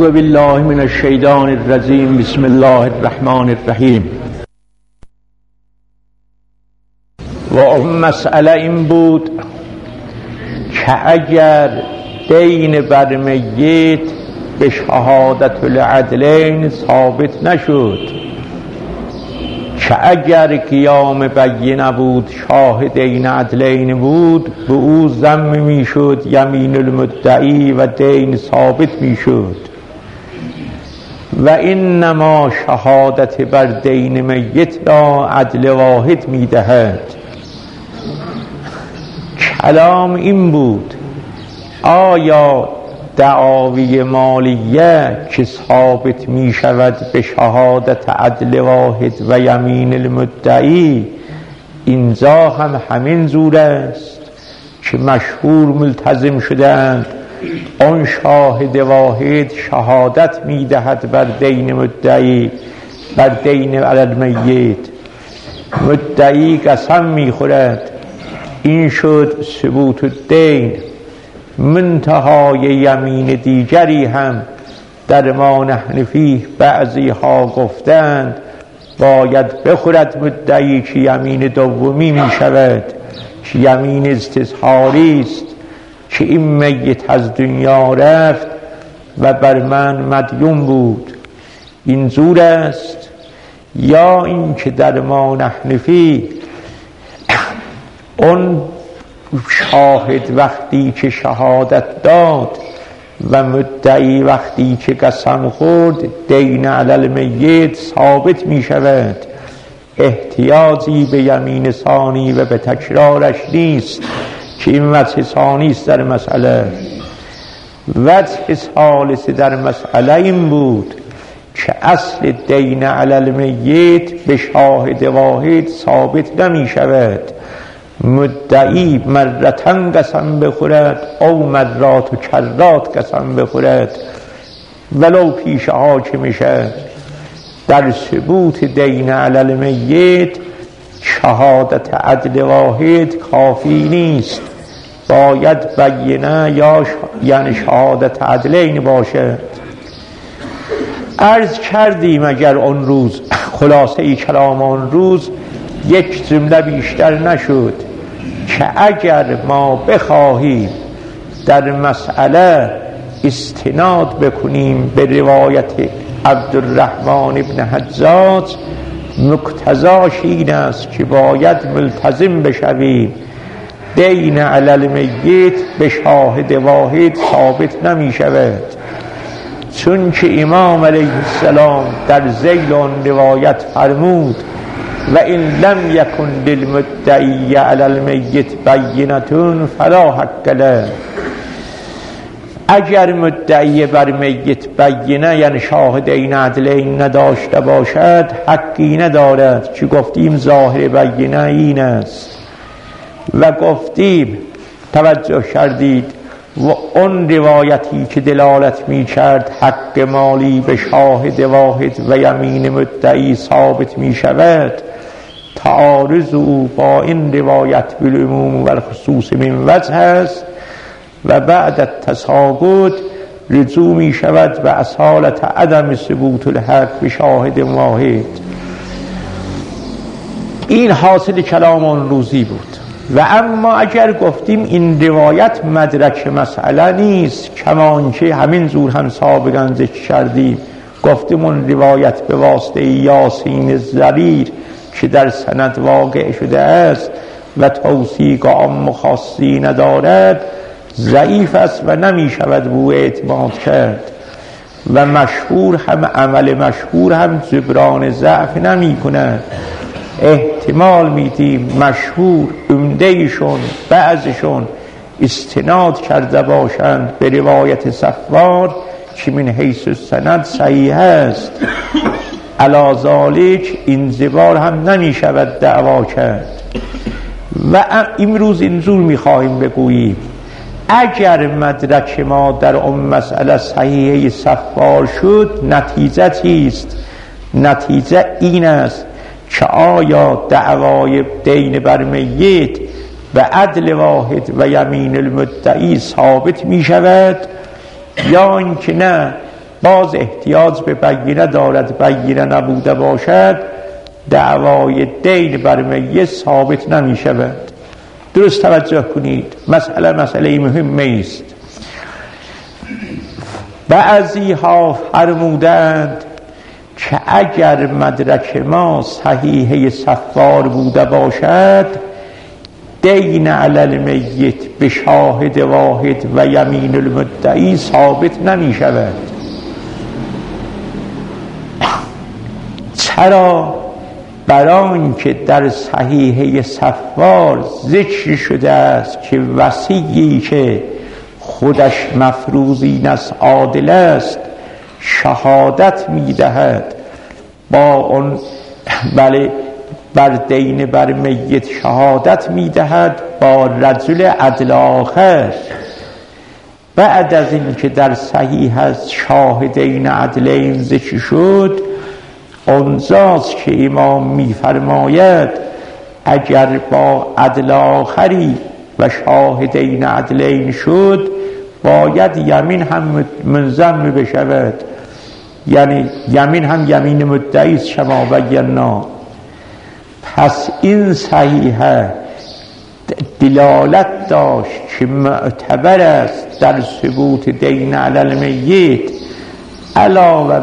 اعوذ بالله من الشیطان الرجیم. بسم الله الرحمن الرحیم. و اون مسئله این بود که اگر دین بر میت به شهادت العدلین ثابت نشد، که اگر قیام بینه بود، شاهدین عدلین بود، به او ضم میشد یمین المدعی و دین ثابت میشد. و انما شهادت بر دین میت را عدل واحد میدهد. کلام این بود آیا دعاوی مالیه که ثابت می شود به شهادت عدل واحد و یمین المدعی، اینجا هم همین زور است که مشهور ملتزم شدند آن شاهد واحد شهادت می دهد بر دین مدعی، بر دین علی المیت. مدعی قسم می خورد، این شد ثبوت الدین. منتهای یمین دیگری هم در ما نحن فیه بعضی ها گفتند باید بخورد مدعی که یمین دومی می شود، که یمین استظهاری است، که این میت از دنیا رفت و بر من مدیون بود. این زور است. یا این که در ما نحن فیه اون شاهد وقتی که شهادت داد و مدعی وقتی که قسم خورد، دین علی المیت ثابت می شود. احتیاجی به یمین ثانی و به تکرارش نیست، که این وجه ثانی است در مسئله. وجه ثالث در مسئله این بود که اصل دین علی المیت به شاهد واحد ثابت نمی شود. مدعی مرتن قسم بخورد او مرات و کرات قسم بخورد ولو پیش حاکم شد. در ثبوت دین علی المیت شهادت عدل واحد کافی نیست، باید بینه یا یعنی شهادت عدلین باشد. عرض کردیم اگر اون روز خلاصه کلام اون روز یک جمله بیشتر نشد که اگر ما بخواهیم در مسئله استناد بکنیم به روایت عبدالرحمن ابن حجاج، مقتضاش این است که باید ملتزم بشویم دین علی المیت به شاهد واحد ثابت نمی شود، چون که امام علیه السلام در ذیل آن روایت فرمود و این لم یکن للمدعی علی المیت بینة فلا حق له. اگر مدعی بر میت بینه یعنی شاهدین عدلین نداشته باشد، حقی ندارد. که گفتیم ظاهر بینه این است و گفتیم توجه کردید و اون روایتی که دلالت می کرد حق مالی به شاهد واحد و یمین مدعی ثابت می شود، تعارض او با این روایت بالعموم و الخصوص من وجه است و بعد التساقط رجوع می شود و اصالت عدم ثبوت الحق به شاهد واحد. این حاصل کلام اون روزی بود. و اما اگر گفتیم این روایت مدرک مسئله نیست، کمان که همین زور هم سابقا ذکر کردیم، گفتیم اون روایت به واسطه یاسین الضریر که در سند واقع شده است و توثیق عام خاصی ندارد ضعیف است و نمی شود بو اعتماد کرد. و مشهور هم عمل مشهور هم جبران ضعف نمی کند. احتمال میدیم مشهور عمدهشون بعضشون استناد کرده باشند به روایت صفوان که من حیث السند صحیح است، علی ذالک این زبار هم نمی شود دعوا کرد. و امروز اینجور میخواهیم بگوییم اگر مدرک ما در اون مسئله صحیحه صفوان شد، نتیجه چیست؟ نتیجه این است که آیا دعوای دین بر میت به عدل واحد و یمین المدعی ثابت می شود یا اینکه نه باز احتیاج به بینه دارد، بینه نبوده باشد دعوای دین بر میت ثابت نمی شود. درست توجه کنید، مسئله مهمی است. بعضی ها فرمودند که اگر مدرک ما صحیحه صفار بوده باشد دین علی المیت به شاهد واحد و یمین المدعی ثابت نمی شود. چرا؟ بران که در صحیحه صفار ذکر شده است که وصیی که خودش مفروضین است عادل است شهادت میدهد با اون بر دین بر میت شهادت میدهد با رجل عدل آخر. بعد از این که در صحیح است شاهدین عدلین ذکر شد، اونجاست که امام میفرماید اگر با عدل آخری و شاهدین عدلین شد باید یمین هم منضم بشود، یعنی یمین هم یمین مدعی است شما بینا. پس این صحیحه دلالت داشت که معتبر است در ثبوت دین علی المیت علاوه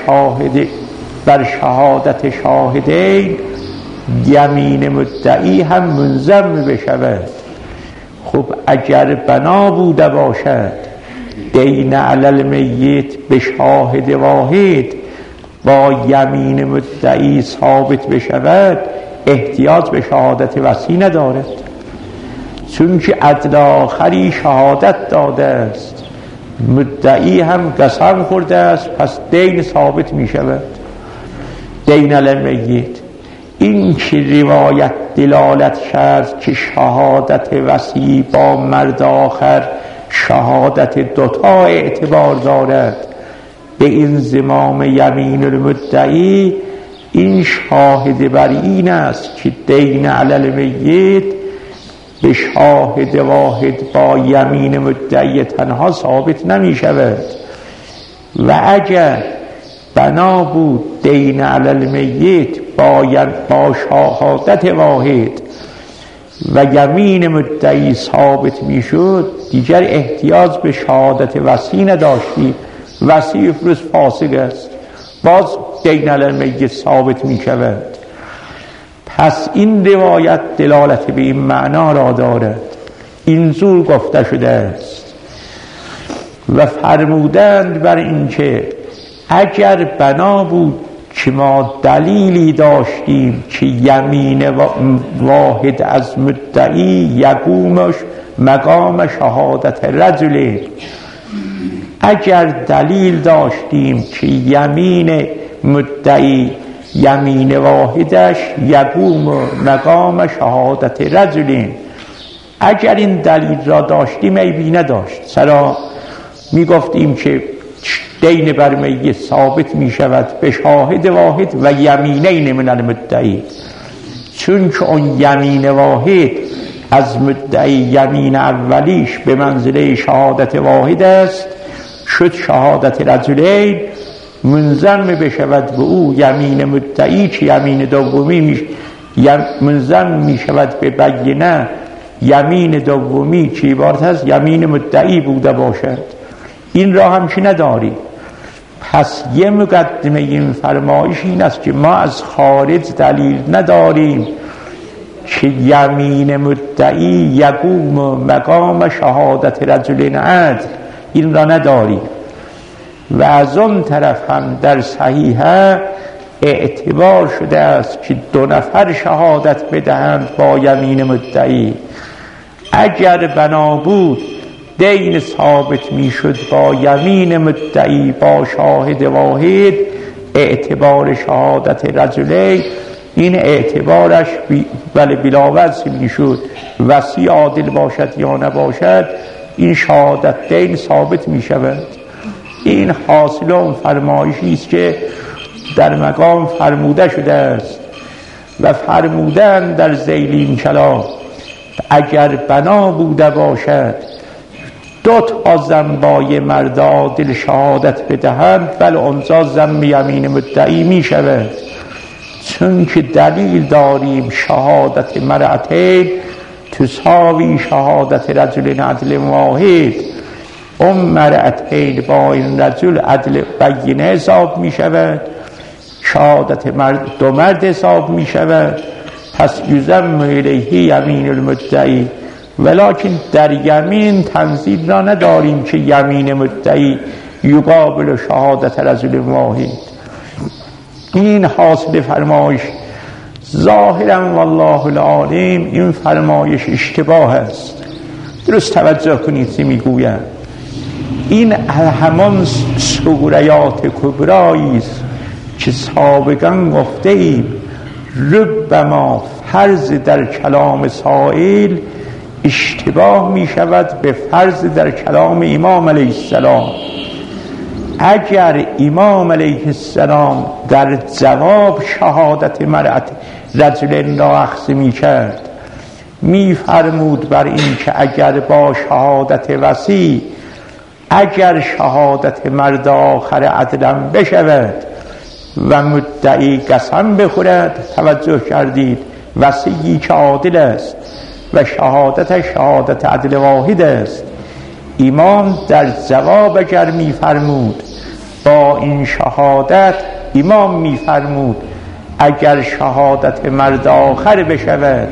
بر شهادت شاهدین یمین مدعی هم منضم بشود. خب اگر بنا بوده باشد دین علی المیت به شاهد واحد با یمین مدعی ثابت بشود احتیاج به شهادت وصی ندارد، چون که عدل آخری شهادت داده است، مدعی هم قسم خورده است، پس دین ثابت می شود. دین علی المیت. این که روایت دلالت کرد که شهادت وصی با مرد آخر شهادت دوتا اعتبار دارد به این زمام یمین المدعی، این شاهد بر این است که دین علی المیت به شاهد واحد با یمین مدعی تنها ثابت نمی شود. و اگر بنا بود دین علی المیت با شهادت واحد و یمین مدعی ثابت می شد دیگر احتیاج به شهادت وصی نداشتی. وصی فروز فاسق است، باز دین علی المیت ثابت می شود. پس این روایت دلالت به این معنا را دارد. این زور گفته شده است. و فرمودند بر این که اگر بنا بود که ما دلیلی داشتیم که یمین واحد از مدعی یقومش مقام شهادت رجل، اگر دلیل داشتیم که یمین مدعی یمین واحدش یقوم مقام شهادت رجل، اگر این دلیل را داشتیم عیبی نداشت. چرا؟ می گفتیم که دین بر میت ثابت می شود به شاهد واحد و یمینین من المدعی، چون که اون یمین واحد از مدعی یمین اولیش به منزله شهادت واحد است، شد شهادت رجلین منضم بشود به او یمین مدعی که یمین دومی منضم می شود به بینه یمین دومی که عبارت از یمین مدعی بوده باشد. این را هم که نداری. پس یه مقدمه این فرمایش این است که ما از خارج دلیل نداریم که یمین مدعی یقوم مقام شهادت رجل عدل، این را نداریم. و از اون طرف هم در صحیحه اعتبار شده است که 2 نفر شهادت بدهند با یمین مدعی. اگر بنا بود دین ثابت می شد با یمین مدعی با شاهد واحد، اعتبار شهادت رجلین این اعتبارش بلاوز می شد، وصی عادل باشد یا نباشد این شهادت دین ثابت می شود. این حاصل اون فرمایشی است که در مقام فرموده شده است. و فرمودن در ذیل این کلام اگر بنا بوده باشد دو تا زنبای مرد عادل شهادت بدهند بل آنجا ذم یمین مدعی می شود، چون که دلیل داریم شهادت مرأتین تساوی شهادت رجل عدل واحد. اون مرأتین با این رجل عدل بینه حساب می شود، شهادت دو مرد حساب می شود. پس یذم الیه یمین المدعی، ولکن در یمین تنزیل را نداریم که یمین مدعی یقابل شهادت رجل واحد. این حاصل فرمایش ظاهرا والله العالم این فرمایش اشتباه است. درست توجه کنید که میگویم این همان سوریات کبرایی است که سابقا گفته ایم ربما فرض در کلام سائل اشتباه می شود به فرض در کلام امام علیه السلام. اگر امام علیه السلام در جواب شهادت مرأت رجل را اخذ می کرد می فرمود بر این که اگر با شهادت وصی اگر شهادت مرد آخر عدلا بشود و مدعی قسم بخورد، توجه کردید وصیی که عادل است و شهادت شهادت عدل واحد است، امام در جواب اگر می فرمود با این شهادت امام می فرمود اگر شهادت مرد آخر بشود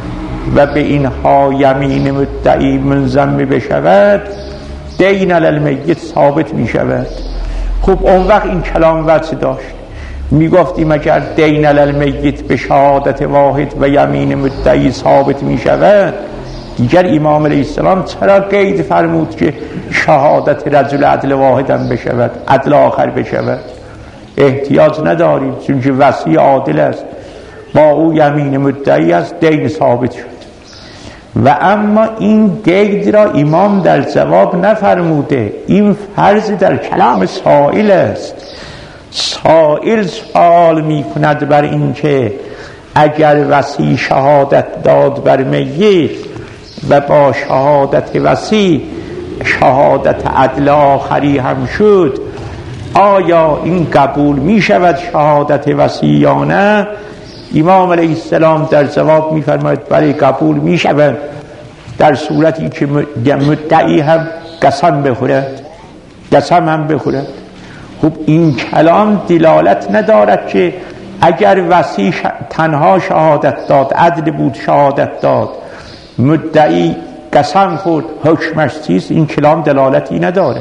و به اینها یمین مدعی منضم بشود دین علی المیت ثابت می شود. خب اون وقت این کلام وجه داشت، می گفتیم اگر دین علی المیت به شهادت واحد و یمین مدعی ثابت می شود، دیگر امام علیه السلام چرا قید فرمود که شهادت رجل عدل واحد هم بشود، عدل آخر بشود؟ احتیاج نداریم، چون که وصی عادل است، با او یمین مدعی است، دین ثابت شد. و اما این قید را امام در جواب نفرموده، این فرض در کلام سائل است. سائل سوال می کند بر این که اگر وصی شهادت داد بر میت و با شهادت وصی شهادت عدل آخری هم شد، آیا این قبول می شود شهادت وصی یا نه؟ امام علیه السلام در جواب می فرماید بله قبول می شود، در صورتی که مدعی هم قسم بخورد، قسم هم بخورد. خب این کلام دلالت ندارد که اگر وصی تنها شهادت داد، عدل بود شهادت داد، مدعی قسم خورد، حکمش چیست؟ این کلام دلالتی ندارد.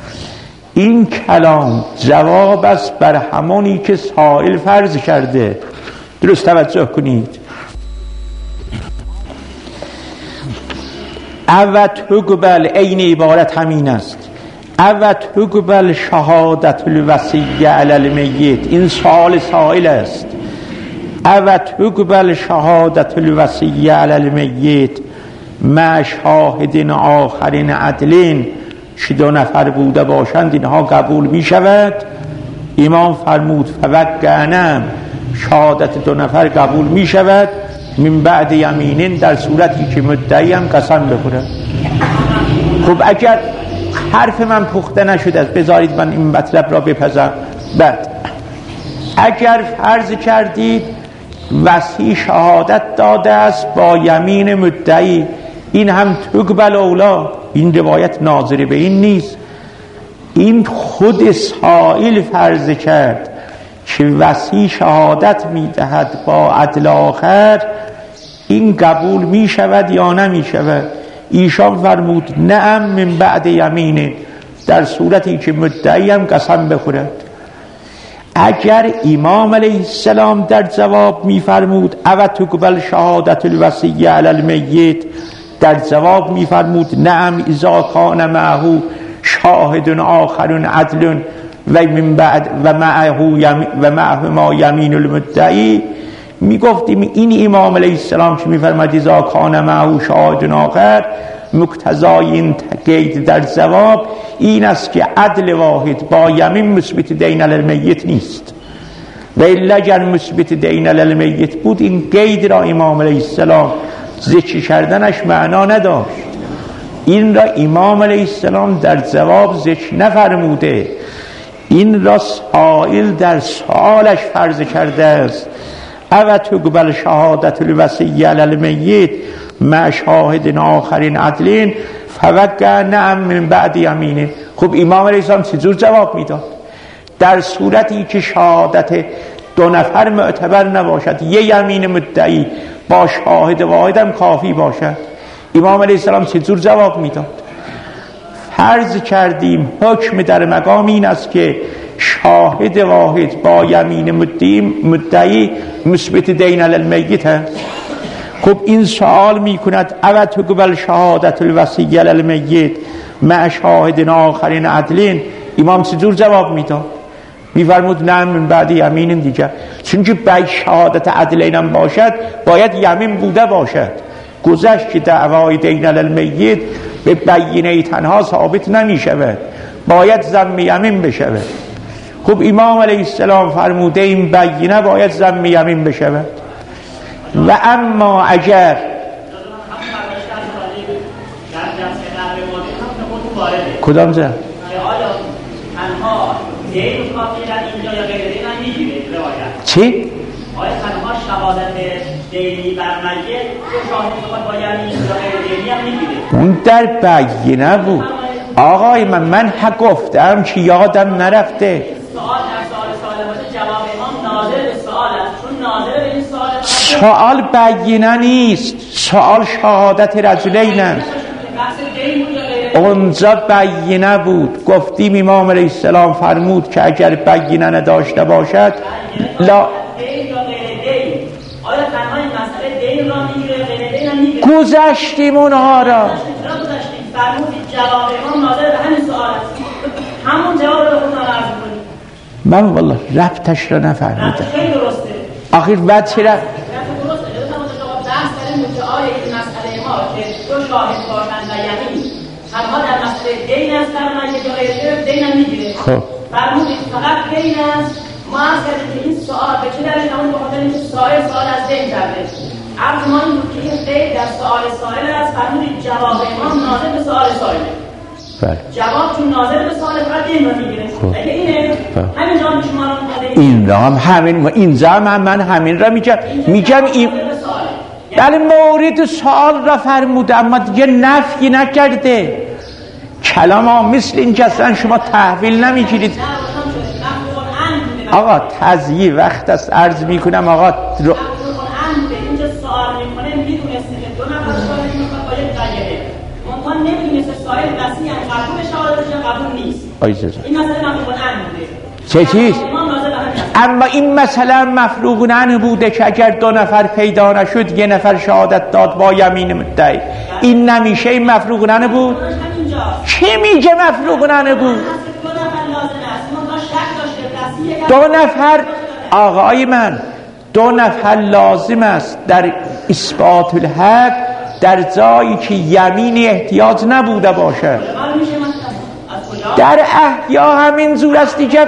این کلام جواب است بر همونی که سائل فرض کرده. درست توجه کنید. اوت حقبل این عبارت همین است، اوت حقبل شهادت الوصی علی المیت، این سوال سائل است. اوت حقبل شهادت الوصی علی المیت مع شاهد آخرین عدلین، که دو نفر بوده باشند اینها قبول می شود؟ امام فرمود فوقعنم، شهادت دو نفر قبول می شود من بعد یمینین، در صورتی که مدعی هم قسم بخورد. خب اگر حرف من پخته نشده است، بذارید من این مطلب را بپذیرم. بعد اگر فرض کردید وصی شهادت داده است با یمین مدعی، این هم تقبل اولا، این روایت ناظر به این نیست، این خود سائل فرض کرد که وصی شهادت میدهد با عدل آخر، این قبول می شود یا نمی شود؟ ایشان فرمود نعم من بعد یمینه، در صورتی که مدعی هم قسم بخورد. اگر امام علیه السلام در جواب می فرمود او تقبل شهادت الوصی علی المیت، در جواب می فرمود نعم اذا کان معه شاهد آخر عدل و من بعد و معه ما یمین المدعی، می گفتیم این امام علیه السلام که می فرمود اذا کان معه شاهد آخر، مقتضای این قید در جواب این است که عدل واحد با یمین مثبت دین علی المیت نیست، و الا اگر مثبت دین علی المیت بود این قید را امام علیه السلام ذکر کردنش معنا نداشت. این را امام علیه السلام در جواب ذکر نفرموده، این را سائل در سوالش فرض کرده است. او تقبل شهادت الوصی علی المیت مع شاهد آخرین عدلین فوقع نعم من بعد یمینه. خب امام علیه السلام چجور جواب میداد؟ در صورتی که شهادت دو نفر معتبر نباشد، یه یمین مدعی با شاهد واحدم کافی باشد، امام علیه السلام چجور جواب میداد؟ فرض کردیم حکم در مقام این است که شاهد واحد با یمین مدعی مثبت دین علی المیت است. خب این سوال میکند او تقبل شهادت الوصی علی المیت مع شاهد آخرین عدلین، امام چجور جواب میداد؟ میفرمود نه من بعد یمین دیگر، چون که باید شهادت عدلین هم باشد باید یمین بوده باشد. گذشت که دعوای دین علی المیت به بینه تنها ثابت نمی شود، باید ضم یمین بشود. خب امام علیه السلام فرموده این بینه باید ضم یمین بشود. و اما اگر کدام زن؟ چی؟ آیا تنها شهادت دینی بر میت که شاهد با یمین یا غیر دینی هم میگیره؟ اون در بینه بود آقای من حق گفتم که یادم نرفته. سوال در سوال باشه جواب امام ناظر به سوال است، چون ناظر به این سوال سوال بینه نیست، سوال شهادت رجلین است. اونجا بینه بود. گفتیم امام علیه السلام فرمود که اگر بینه نداشته باشد لا گذشتیم اونها را. جواب امام ناظر به همین سوال است، همون جواب رو خودتان عرض کنید. من والله ربطش را نفهمیدم. خیلی درسته. آخر بعد چی رفت؟ درسته. بحث داریم مدعای این مسئله ما که دو شاهد باشند و یمین تنها در مسئله دین است، در مسئله یا غیر دین هم میگیره. خب فرمودید فقط دین است. ما از کردیم که این سوال به چه دلیل همون بخاطر اینکه سوال از دین کرده. عرض ما این بود که این قید در سوال است. فرمودید جواب امام ناظر به سوال سائله. بله. جواب چون ناظر به سوال فقط دین رو میگیره. اگه اینه همین جان شما رو مقاله این را هم همین اینجا من همین را میگم این بله مورد سوال را فرموده اما دیگه نفی نکرده. کلام ها مثل این که اصلا شما تحویل نمیگیرید. آقا تضییع وقت است عرض میکنم آقا اینجا سوال میکنه میدونسته که دو نفر سوال میکنه باید قیده منطقه نمیدونسته سوال وسیع هم قبول شهادتش قبول نیست. این مسئله مفروغ عنه بوده. چه چیز؟ اما این مسئله مفروغ عنه بوده که اگر دو نفر پیدا نشد یه نفر شهادت داد با یمین مدعی، این نمیشه این مفروغ عنه بود؟ چی میگه مفروغ عنه بود؟ دو نفر آقای من دو نفر لازم است در اثبات الحق در جایی که یمین احتیاج نبوده باشه. در احیا همین زور است دیگه.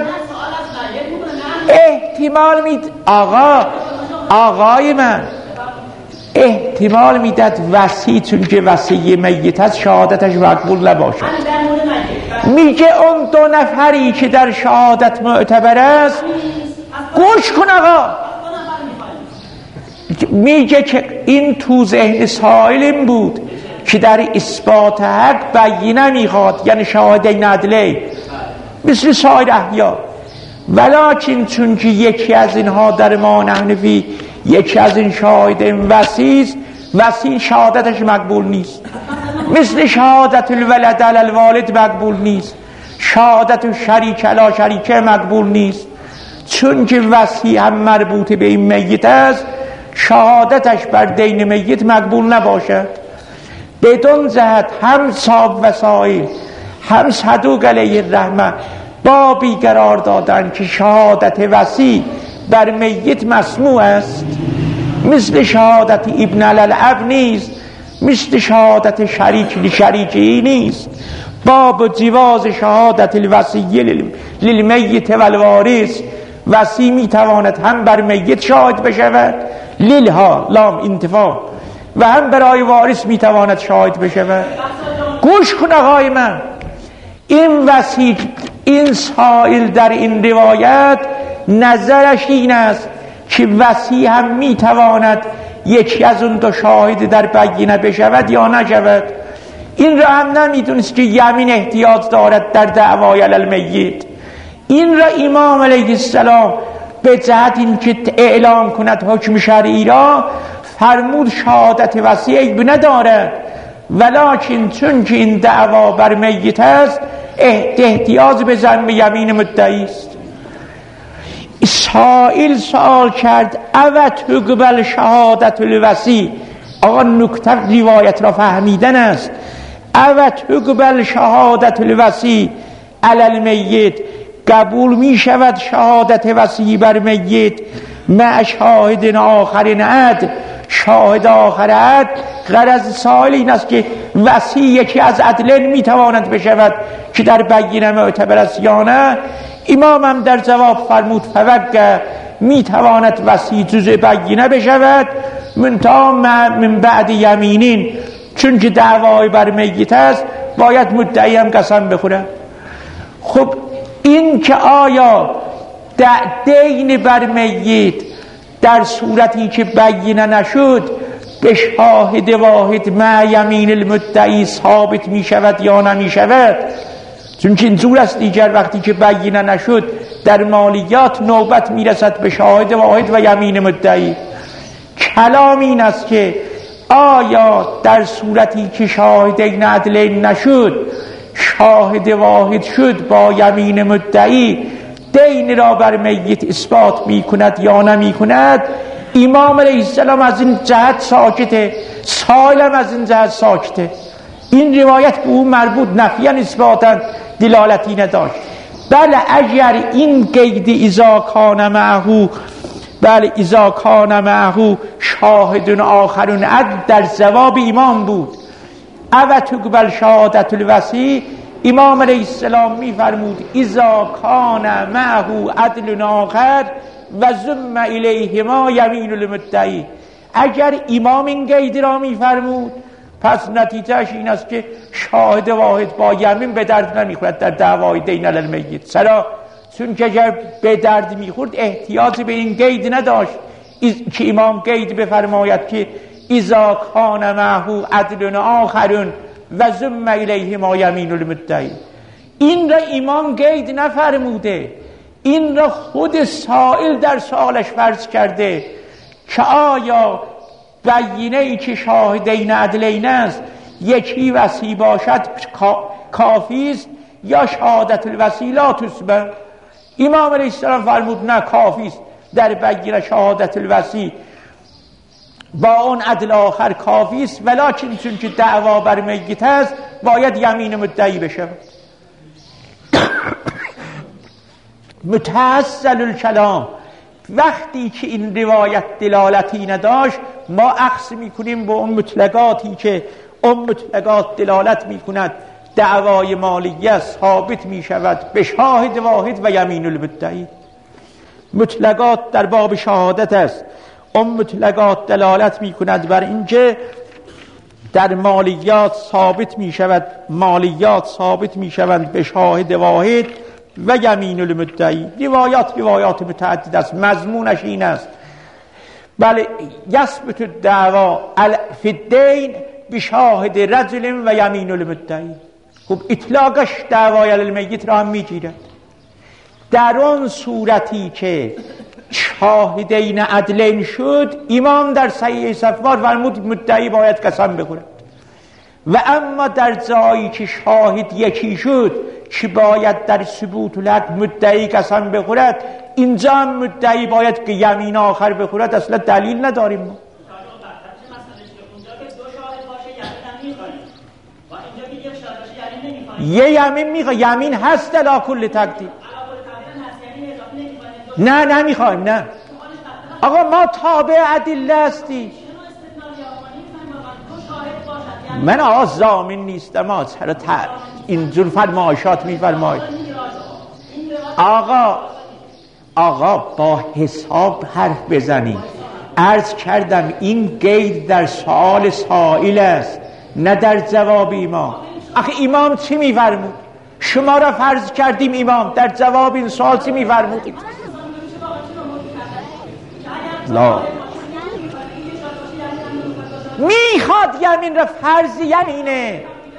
احتمال مید آقای من احتمال میداد وصی چون که وصی میت هست شهادتش مقبول نباشه. میگه اون دو نفری که در شهادت معتبر است گوش کن آقا، میگه که این تو ذهن سائل بود که در اثبات حق بینه میخواد، یعنی شاهدین عدله مثل سایر احیا، ولکن چون که یکی از اینها در ما حنفی یکی از این شاهدین وصی شهادتش مقبول نیست، مثل شهادت الولد علی الوالد مقبول نیست، شهادت شریک علی شریکه مقبول نیست، چون که وصی هم مربوط به این میت است شهادتش بر دین میت مقبول نباشد. بدون جهت هم صاحب وسائل هم صدوق علیه الرحمه بابی قرار دادن که شهادت وصی بر میت مسموع است، مثل شهادت ابن الاب نیست، مثل شهادت شریکی نیست. باب جواز شهادت الوصی للمیت والوارث، وصی میتواند هم بر میت شاهد بشود للها لام انتفاع و هم برای وارث میتواند شاهد بشود. گوش کن آقای من، این وسیع این سائل در این روایت نظرش این است که وسیع هم میتواند یکی از اون دو شاهد در بینه بشود یا نشود. این را هم نمیدونست که یمین احتیاط دارد در دعوای علی المیت. این را امام علیه السلام به جهت این که اعلام کند حکم شرعی را فرمود شهادت وسیع عیب ندارد، ولکن چون که این دعوا بر میت است احتیاج به ذم یمین مدعی است. سائل سوال کرد او تقبل شهادت الوصی. آقا نکته روایت را فهمیدن است. او تقبل شهادت الوصی علی المیت، قبول می شود شهادت وصی بر میت مع شاهد آخر عدل، شاهد آخر عدل. غرض سائل این است که وصی یکی از عدلین می تواند بشود که در بینه معتبر است یا نه. امام هم در جواب فرمود فوقع می تواند وصی جزء بینه بشود منتها من بعد یمینین، چون که دعوای بر میت است باید مدعی هم قسم بخورد. خب این که آیا دین بر میت در صورتی که بینه نشد به شاهد واحد مع یمین المدعی ثابت می شود یا نمی شود؟ چون که اینجور است دیگر وقتی که بینه نشد در مالیات نوبت می رسد به شاهد واحد و یمین مدعی. کلام این است که آیا در صورتی که شاهدین عدلین نشد شاهد واحد شد با یمین مدعی دین را بر میت اثبات می کند یا نمی کند؟ امام علیه السلام از این جهت ساکته، سائلم از این جهت ساکته. این روایت به او مربوط نفیاً اثباتاً دلالتی نداشت. بله اگر این قید اذا کان معه، بله اذا کان معه شاهد آخرون عدل در جواب امام بود. او تقبل شهادت الوصی، امام علیه السلام می فرمود اذا کان معه عدل آخر و ضم الیهما یمین المدعی. اگر امام این قید را می فرمود پس نتیجهش این است که شاهد واحد با یمین به درد نمیخورد در دعوای دین علی المیت. چرا؟ چون که اگر به درد میخورد احتیاج به این قید نداشت که امام قید بفرماید که اذا کان معه عدل آخرون و ضم الیهما یمین المدعی. این را امام قید نفرموده، این را خود سائل در سوالش فرض کرده که آیا بینه ای که شاهدین عدلین است یکی وصی باشد کافی است یا شهادت الوصی لا تثبت؟ امام علیه السلام فرمود نه، کافی است در بینه شهادت الوصی با اون عدل آخر کافی است، ولکن چون که دعوا بر میت است باید یمین مدعی بشود. متأصل الکلام، وقتی که این روایت دلالتی نداشت ما اخذ میکنیم با اون مطلقاتی که اون مطلقات دلالت میکند دعوای مالیه ثابت میشود به شاهد واحد و یمین المدعی. مطلقات در باب شهادت است. اون مطلقات دلالت میکند بر اینکه در مالیات ثابت میشود، مالیات ثابت میشوند به شاهد واحد و یمین المدعی. روایات متعدد است، مضمونش این است بله یثبت الدعوا فی الدین بشاهد رجل و یمین المدعی. خب اطلاقش دعوای علی المیت را هم میگیرد. در اون صورتی که شاهدین عدلین شد امام در صحیح صفوار فرمود مدعی باید قسم بخورد. و اما در جایی که شاهد یکی شد که باید در ثبوت الحق مدعی قسم بخورد، اینجا هم مدعی باید که یمین آخر بخورد. اصلا دلیل نداریم ما. یه یمین میخواد، یمین هست علی کل تقدیر. نه نمیخوایم، نه آقا ما تابع ادله هستی. من آقا ضامن نیستم، چرا اینجور فرمایشات میفرمایید؟ آقا با حساب حرف بزنید. عرض کردم این قید در سوال سائل است نه در جواب ما. آخه امام چی میفرمود؟ شما را فرض کردیم امام، در جواب این سوال چی میفرمودید؟ لا میخواد یمین را فرض یمینه.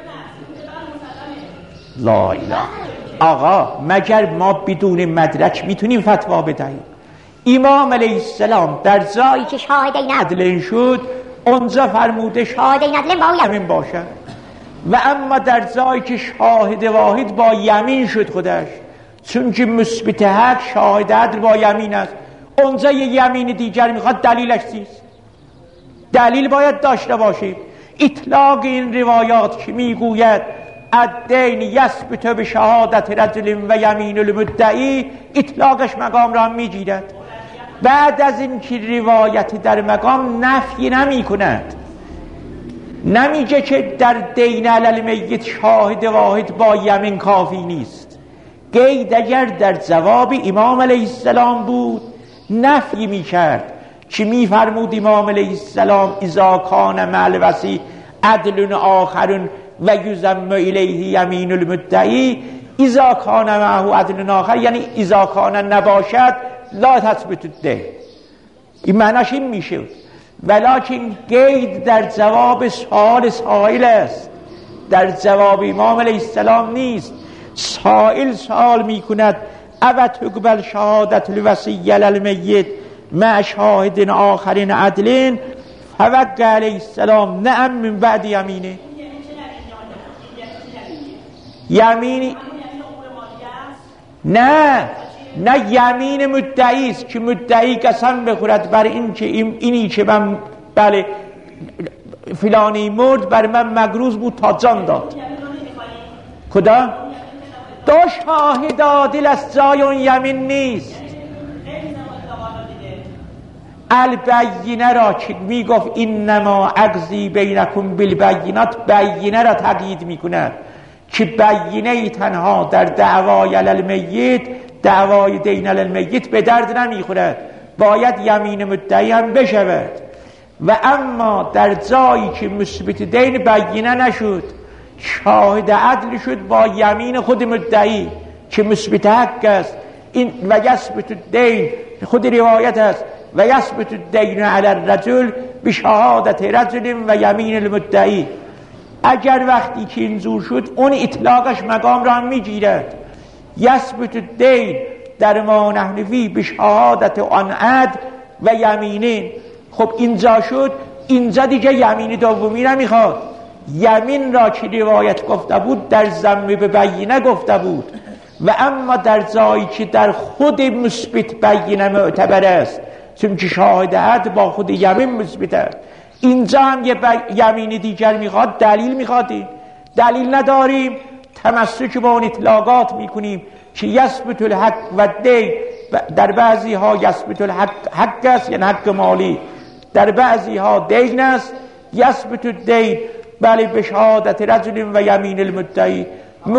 لا اله. آقا مگر ما بدون مدرک میتونیم فتوا بدهیم؟ امام علیه السلام در جایی که شاهدین عدل شد اونجا فرموده شاهدین عدل با یمین باشد، و اما در جایی که شاهد واحد با یمین شد خودش، چون که مثبت حق شاهد عدل با یمین است، اونجا یه یمین دیگر میخواد، دلیلش چیست؟ دلیل باید داشته باشیم. اطلاق این روایات که میگوید الدین یثبت به شهادت رجل و یمین المدعی، اطلاقش مقام را میگیرد. بعد از این که روایت در مقام نفی نمی کند، نمیگه که در دین علی المیت شاهد واحد با یمین کافی نیست. قید اگر در جواب امام علیه السلام بود نفی میکرد که میفرمود امام علیه السلام اذا کان مع الوصی عدل آخر و یذم الیه یمین المدعی، اذا کان معه عدل آخر یعنی اذا کان نباشد لا تثبت الدین. این معناش این میشه، ولکن قید در جواب سوال سائل است، در جواب امام علیه السلام نیست. سائل سوال میکند او تقبل شهادت الوصی علی المیت مع شاهد آخرین عدلین، فوق علیه السلام نعم من بعد یمینه. یمینی نه یمین مدعی است که مدعی قسم بخورد بر این که اینی که من بله فلانی مرد بر من مگروز بود تا جان داد. کدا؟ دو شاهد عادل است، جای اون یمین نیست. البینه را که میگفت اینما اقضی بینکم بالبینات، بینه را تقیید میکند که بینه ای تنها در دعوای علی المیت، دعوای دین علی المیت به درد نمیخورد، باید یمین مدعی هم بشود. و اما در جایی که مثبت دین بینه نشد، شاهد عدل شد با یمین خود مدعی که مثبت حق است، این و یثبت الدین خود روایت است و یثبت الدین علی الرجل بشهادت رجل و یمین المدعی. اگر وقتی که اینجور شد اون اطلاقش مقام را هم میگیرد. یثبت الدین در ما نحنفی بشهادت آن عدل و یمینین. خب اینجا شد، اینجا دیگه یمین دومی نمیخواد. یمین را که روایت گفته بود در ضم به بینه گفته بود، و اما در جایی که در خود مثبت بینه معتبر است، چون که شاهد عدل با خود یمین مثبت است، اینجا هم یه یمین دیگر میخواد. دلیل میخوادیم، دلیل نداریم، تمسک با اون اطلاقات میکنیم که یثبت الحق و دین. در بعضی ها یثبت الحق حق است یعنی حق مالی، در بعضی ها دین است. یثبت الدین بله به شهادت رجل و یمین المدعی.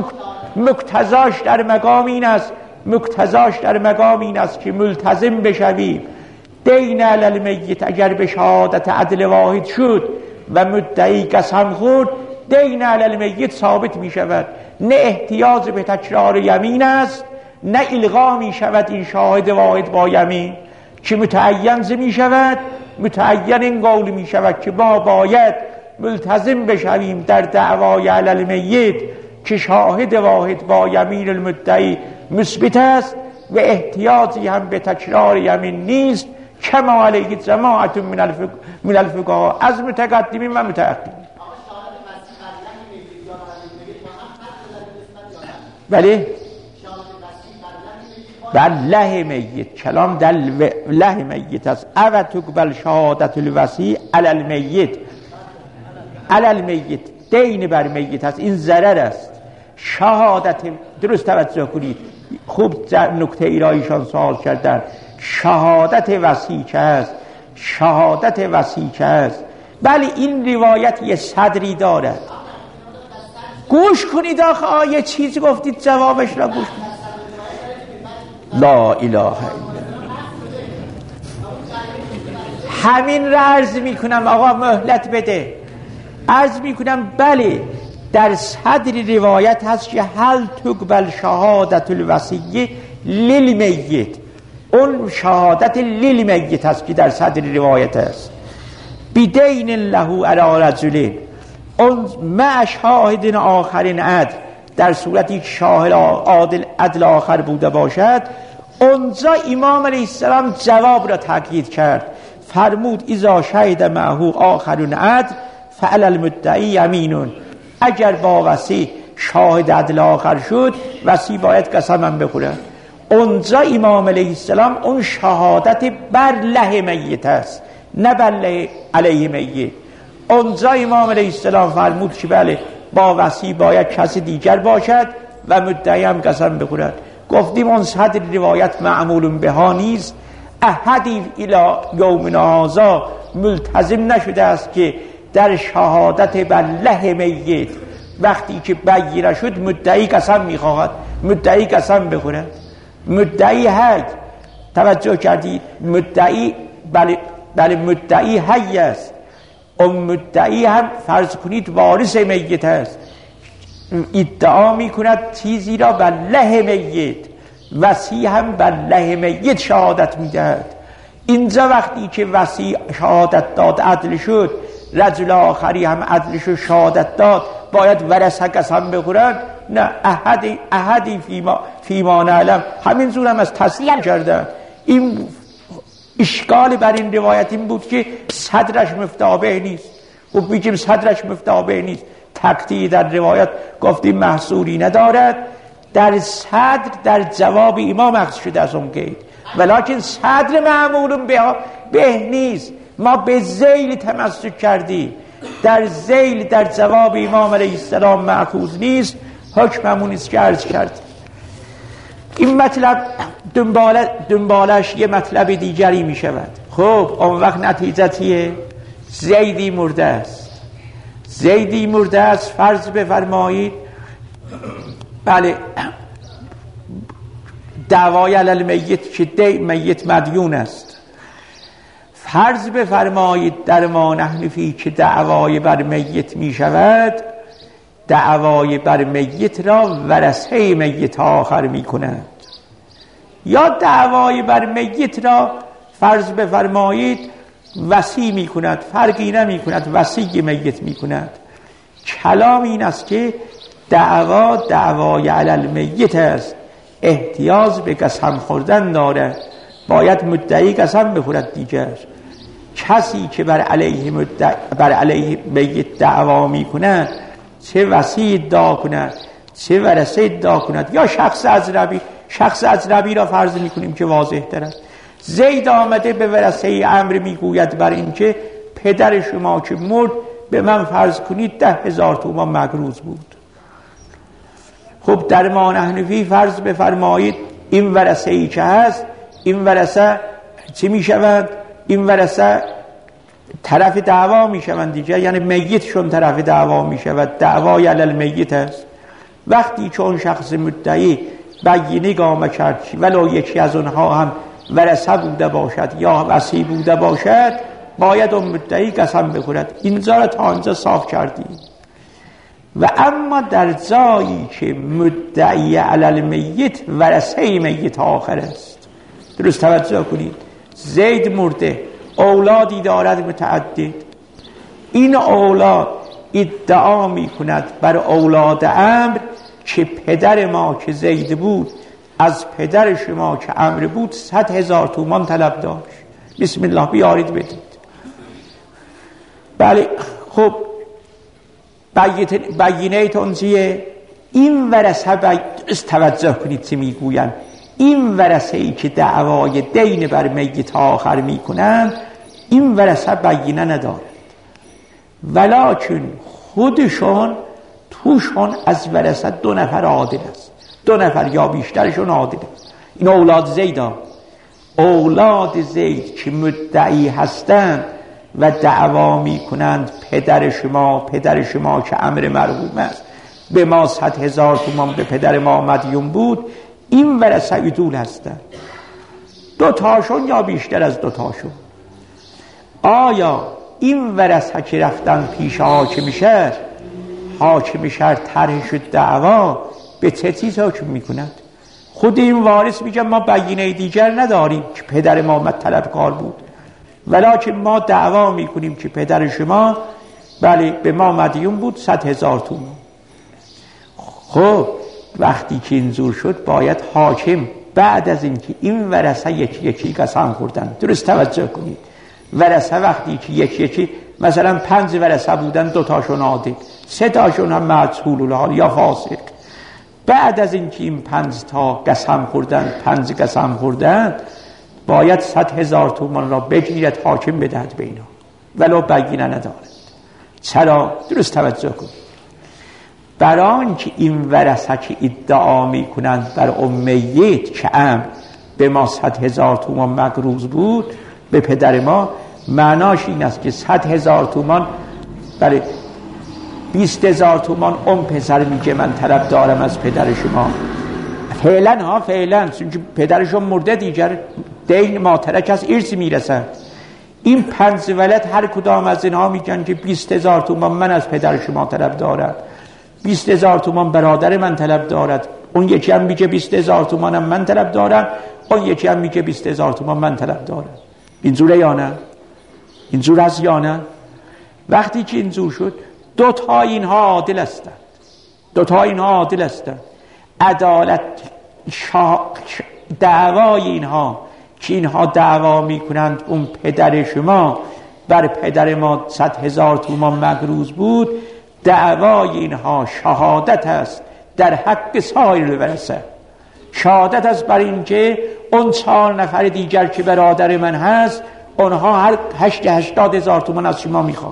مقتضاش در مقام این است، مقتضاش در مقام این است که ملتزم بشویم دین علی المیت اگر به شهادت عدل واحد شد و مدعی قسم خورد، دین علی المیت ثابت می شود. نه احتیاج به تکرار یمین است، نه الغا می شود این شاهد واحد با یمین که متعین می شود. متعین این قول می شود که ما باید ملتزم بشویم در دعوای علی المیت که شاهد واحد با یمین المدعی مثبت است و احتیاجی هم به تکرار یمین نیست، کما علیه جماعت من الفقهاء از متقدمین و متأخرین. بله بر له میت، کلام در له میت است. او تقبل شهادت الوصی علی المیت، علی المیت دین بر میت است، این ضرر است. شهادت، درست توجه کنید، خوب نکته ای را ایشان سوال کردن. شهادت وصی که است، شهادت وصی که است، بله این روایت یه صدری دارد. گوش کنید آخه یه چیزی گفتید جوابش را گوش کنید. لا اله الا همین را عرض میکنم. آقا مهلت بده. عرض میکنم بله در صدر روایت هست که هل تقبل شهادت الوصیه للمیت، اون شهادت للمیت هست که در صدر روایت هست. بدین له علی رجل، اون مع شاهد آخرین عدل، در صورتی که شاهد عدل آخر بوده باشد. اونجا امام علیه السلام جواب را تاکید کرد، فرمود اذا شهد معه آخرون عدل فعلی المدعی یمینون، اگر با وصی شاهد عدل آخر شد وصی باید قسم بخورد. اونجا امام علیه السلام اون شهادت بر له میت است نه بر علیه میت. اونجا امام علیه السلام فرمود که بله با وصی باید کسی دیگر باشد و مدعی هم قسم بخورد. گفتیم اون صدر روایت معمول بها نیست، احدی الی یومنا هذا ملتزم نشده است که در شهادت بر له میت وقتی که بگیره شد مدعی قسم میخواهد، مدعی قسم بخورد. مدعی حی، توجه کردید، مدعی بله مدعی حی است، اون مدعی هم فرض کنید وارث میت است، ادعا میکند چیزی را بر له میت، وصی هم بر له میت شهادت میدهد. اینجا وقتی که وصی شهادت داد عدل شد، رجل آخری هم عدلش شهادت داد، باید ورثه قسم بخورند؟ نه، احدی فیما نعلم. همین زور هم از تسلیم کردن. این اشکال بر این روایت این بود که صدرش مفتابه نیست. و بگیم صدرش مفتابه نیست، تقطیع در روایت گفتیم محصولی ندارد. در صدر در جواب امام اخذ شده از اون گید، ولیکن صدر معمول به نیست. ما به ذیل تمسک کردیم، در ذیل در جواب امام علیه السلام مأخوذ نیست، حکممون است که عرض کرد. این مطلب دنبالش یه مطلب دیگری می شود. خب اون وقت نتیجه چیه؟ زیدی مرده است، زیدی مرده است. فرض بفرمایید بله دعوای علی المیت که میت مدیون است، فرض بفرمایید در ما نحن فی که دعوای بر میت می شود، دعوای بر میت را ورثه میت آخر می کند، یا دعوای بر میت را فرض بفرمایید وصی می کند، فرقی نمی کند، وصی میت می کند. کلام این است که دعوای علی المیت است، احتیاج به قسم خوردن دارد، باید مدعی قسم بخورد. دیگر کسی که بر علیه میت دعوا می کند، چه وصی ادعا کند چه ورثه ادعا کند یا شخص اجنبی را فرض می کنیم که واضح تر. زید آمده به ورثه عمرو می گوید بر این که پدر شما که مرد به من فرض کنید 10,000 تومان مقروض بود. خب در ما نحن فی فرض بفرمایید این ورثه ای که هست، این ورثه چی می شود؟ این ورثه طرف دعوا می شوند دیگه، یعنی میتشون طرف دعوا می شود، دعوای علی المیت است. وقتی که اون شخص مدعی بگینه گامه کرد ولو یکی از اونها هم ورثه بوده باشد یا وصی بوده باشد، باید اون مدعی قسم بخورد. اینجا را تا اینجا صاف کردیم. و اما در جایی که مدعی علی المیت ورثه میت آخر است، درست توجه کنید، زید مرده، اولادی دارد متعدد، این اولاد ادعا می کند بر اولاد عمرو که پدر ما که زید بود از پدر شما که عمرو بود 100,000 تومان طلب داشت، بسم الله بیارید بدید. بله خب بینه تونزیه این ورثه توجه کنید چه میگوین، این ورثه ای که دعوای دین بر میت آخر میکنند این ورثه بینه ندارد، ولکن خودشون توشون از ورثه 2 نفر عادل است، 2 نفر یا بیشترشون عادل است. این اولاد زیدان، اولاد زید که مدعی هستند و دعوا میکنند پدر شما که عمرو مرحوم است به ما 100,000 تومان به پدر ما مدیون بود، این ورثه عدول هستند، 2 تاشون یا بیشتر از 2 تاشون. آیا این ورثه که رفتن پیش حاکم شهر حاکم شهر طرح شد دعوا به چه چیز حکم میکند؟ خود این وارث میگه ما بینه دیگر نداریم که پدر ما طلبکار بود، ولکن ما دعوا میکنیم که پدر شما بله به ما مدیون بود 100,000 تومان. خب وقتی که اینجور شد باید حاکم بعد از اینکه این ورثه یکی قسم خوردن، درست توجه کنید، ورثه وقتی که یکی مثلا 5 ورثه بودن، 2 تاشون عادل، 3 تاشون هم مجهول الحال یا فاسق، بعد از اینکه این 5 تا قسم خوردن باید 100,000 تومان را بگیرد حاکم بدهد به اینا ولو بینه ندارد. چرا؟ درست توجه کنید، برای آنکه این ورثه که ادعا میکنند بر امیت که به ما 100,000 تومان مقروض بود به پدر ما، معناش این است که 100,000 تومان برای 20,000 تومان اون پسر میگه من طلب دارم از پدر شما، فعلا چون پدرشون مرده دیگر دین ماترک از ارث میرسن. این 5 ولد هر کدام از اینها میگن که 20,000 تومان من از پدر شما طلب دارم، 20,000 تومان برادر من طلب دارد، اون یکی هم میگه 20,000 تومانم من طلب دارم، اون یکی هم میگه 20,000 تومان من طلب دارم. اینجوره یا نه؟ اینجور است یا نه؟ وقتی که اینجور شد دو تا اینها عادل هستند، عدالت دعوای اینها که اینها دعوا میکنند اون پدر شما بر پدر ما 100,000 تومان مقروض بود، دعوای اینها شهادت است در حق سایر ورثه، شهادت است بر این که اون 4 نفر دیگر که برادر من هست اونها هر 80,000 تومان از شما میخوام.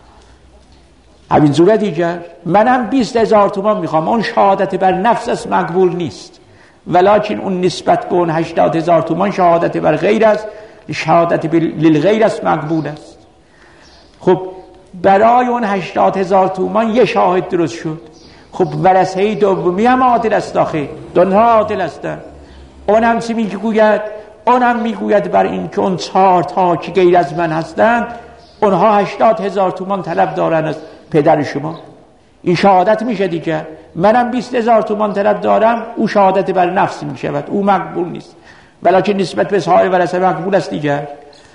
همین زوره دیگر منم 20,000 تومان میخوام، اون شهادت بر نفس است، مقبول نیست، ولکن اون نسبت به اون 80,000 تومان شهادت بر غیر است، شهادت للغیر است، مقبول است. خب برای اون 80,000 تومان یه شاهد درست شد. خب ورثه دومی هم عادل است، آخه دونها عادل هستند. اون هم چی میگوید؟ اون هم میگوید بر این که اون 4 تا که غیر از من هستند اونها 80,000 تومان طلب دارن از پدر شما. این شهادت میشه دیگه. منم 20,000 تومان طلب دارم، او شهادت بر نفس میشود، او مقبول نیست، ولی نسبت به سایر ورثه مقبول است دیگه.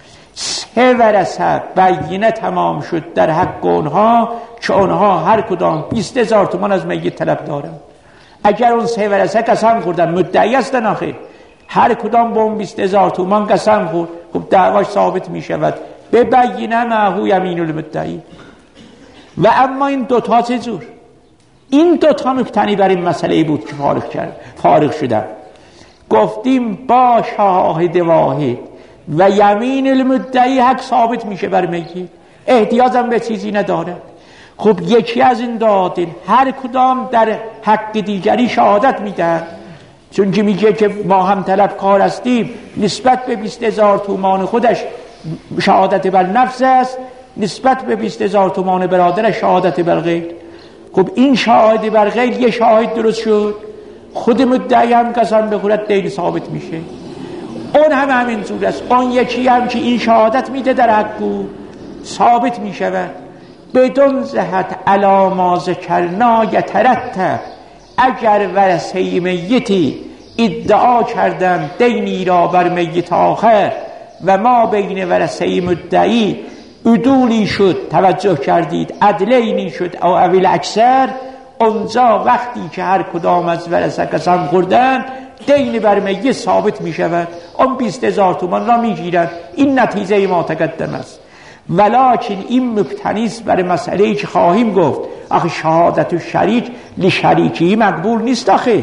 3 ورثه بینه تمام شد در حق اونها که اونها هر کدام 20,000 تومان از میت طلب دارن. اگر اون 3 ورثه قسم خوردن، مدعی هستن، آخه هر کدام با اون 20,000 تومان قسم خورد، خب دعواش ثابت میشود به بینه معهو یمین المدعی. و اما این دوتا چجور؟ این دوتا مبتنی بر این مسئله بود که فارغ شدن. گفتیم با شاهد واحد و یمین المدعی حق ثابت میشه بر میت، احتیاجم به چیزی نداره. خب یکی از این دادن هر کدام در حق دیگری شهادت میده، چون که میگه که ما هم طلبکار هستیم، نسبت به 20,000 تومان خودش شهادت بر نفس است، نسبت به 20,000 تومان برادر شهادت بر غیر. خب این شهادت بر غیر یه شاهد درست شد، خود مدعی هم قسم بخورد دین ثابت میشه. اون هم همین جور است، اون یکی هم که این شهادت میده در حقو ثابت میشود. بدون زهت علا ذکرنا یترتب، اگر ورثه میتی ادعا کردن دینی را بر میت آخر و ما بین ورثه مدعی عدولی شد، توجه کردید، عدلینی شد او اول اکثر، اونجا وقتی که هر کدام از ورثه قسم خوردن دین بر میت ثابت می شود، اون 20,000 تومان را می گیرند. این نتیجه ما تقدم است. ولکن این مبتنیست بر مسئله‌ای که خواهیم گفت. آخه شهادت شریک لشریکی مقبول نیست. آخه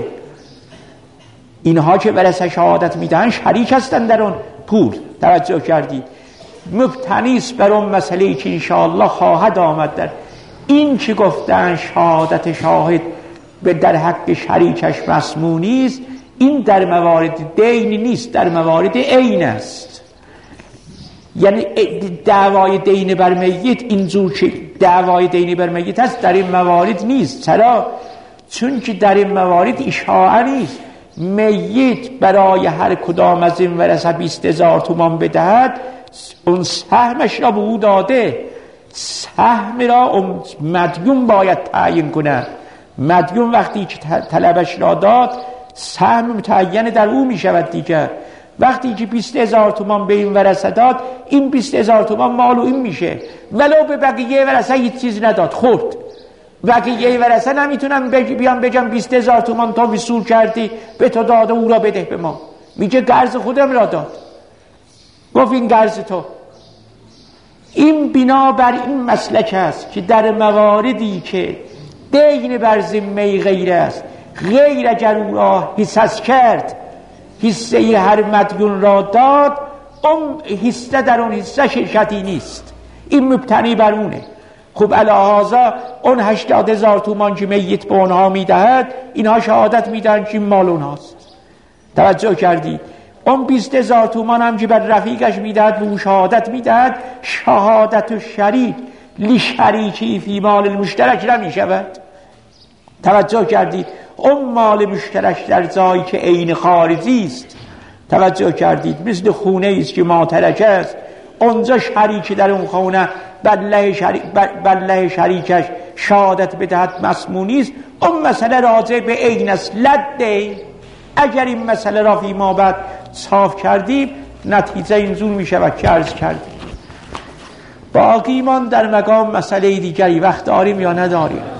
اینها که ورثه شهادت میدن شریک هستند در اون پول، توجه کردید. مبتنیست بر اون مسئله‌ای که انشاءالله خواهد آمد. در این که گفتن شهادت شاهد به در حق شریکش مسمونی است، این در موارد دین نیست، در موارد عین است. یعنی دعوای دین بر میت اینجور که دعوای دین بر میت هست در این موارد نیست. چرا؟ چون که در این موارد اشاعه نیست. میت برای هر کدام از این ورثه 20,000 تومان بدهد، اون سهمش را به او داده. سهم را مدیون باید تعیین کنه. مدیون وقتی که طلبش را داد سهم متعین در او می شود دیگر. وقتی که 20,000 تومان به این ورثه داد، این 20,000 تومان مال و این میشه، ولو به بقیه ورثه هیچ چیز نداد خورد. بقیه ورثه نمیتونن بیان بگم 20,000 تومان تا وصول کردی به تو داده، او را بده به ما. میگه قرض خودم را داد، گفت این قرض تو. این بنا بر این مسلک است که در مواردی که دین بر ذمه غیر است، غیر اگر او را حصص کرد، حصه هر مدیون را داد، اون حصه در اون حصه شرکتی نیست، این مبتنی بر اونه. خب الهازا اون 80,000 تومان که میت به اونها میدهد، اینها شهادت میدن که مال اونهاست. توجه کردید؟ اون 20,000 تومان هم که بر رفیقش میدهد به اون شهادت میدهد، شهادت و شریک لشریکی فی مال المشترک نمیشود. توجه کردید؟ اون مال مشترک در جایی که عین خارجی است، توجه کردید، مثل خونه است که ماترکه است، اونجا شریک در اون خونه بر له شریکش شهادت بدهد مسمونی است. اون مسئله راجع به عین است لده. اگر این مسئله را فی ما بعد صاف کردیم، نتیجه اینجور می شود که عرض کردیم. باقی من در مقام مسئله دیگری وقت داریم یا نداریم؟